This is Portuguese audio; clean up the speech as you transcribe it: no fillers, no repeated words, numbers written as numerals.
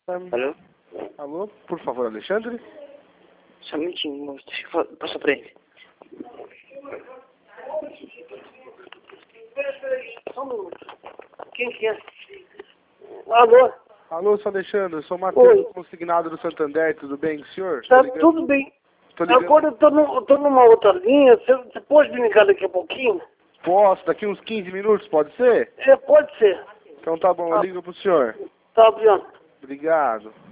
Alô? Alô, por favor, Alexandre? Só um minutinho, moço. Deixa eu passar pra ele. Só um minuto. Quem que é? Alô? Alô, sou Alexandre, eu sou o Matheus, consignado do Santander, tudo bem com o senhor? Tá tudo bem. Tô ligando. Agora eu tô numa outra linha. Você pode me ligar daqui a pouquinho? Posso, daqui uns 15 minutos, pode ser? É, pode ser. Então tá bom, eu ligo pro senhor. Tá, Adriano. Obrigado.